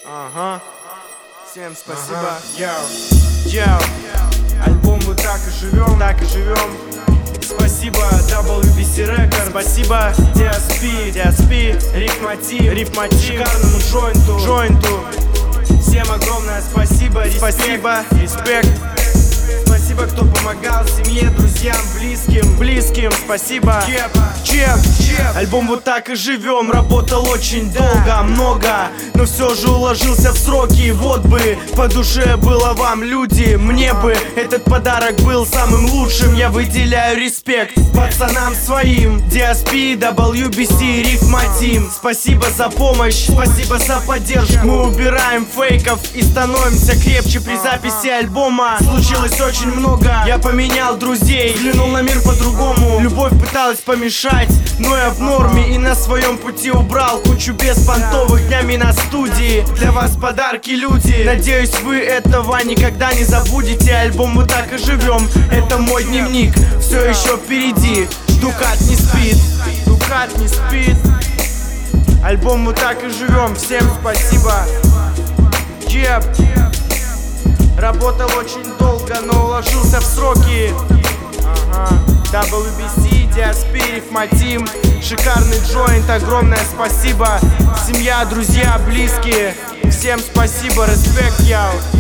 Ага. Всем спасибо. Йоу. Альбом мы так и живем. Спасибо WBC Records, спасибо DSP, Рифматив, шикарному джойнту. Всем огромное спасибо, респект. Спасибо, кто помогал семье, друзьям, близким. Спасибо. Чеп. Альбом вот так и живем. Работал очень долго, много, но все же уложился в сроки. Вот бы по душе было вам, люди, мне бы этот подарок был самым лучшим. Я выделяю респект пацанам своим, DSP, WBC, Рифматив. Спасибо за помощь, спасибо за поддержку. Мы убираем фейков и становимся крепче. При записи альбома случилось очень много. Я поменял друзей, взглянул на мир по-другому. Любовь пыталась помешать, но я в норме и на своем пути убрал кучу беспонтовых днями на студии. Для вас подарки, люди. Надеюсь, вы этого никогда не забудете. Альбом мы так и живем. Это мой дневник, все еще впереди. Дукат не спит. Альбом мы так и живем. Всем спасибо. Работал очень долго, но уложился в сроки. WBC, DSP, Рифматив, шикарный джойнт, огромное спасибо. Семья, друзья, близкие, всем спасибо, респект, яу.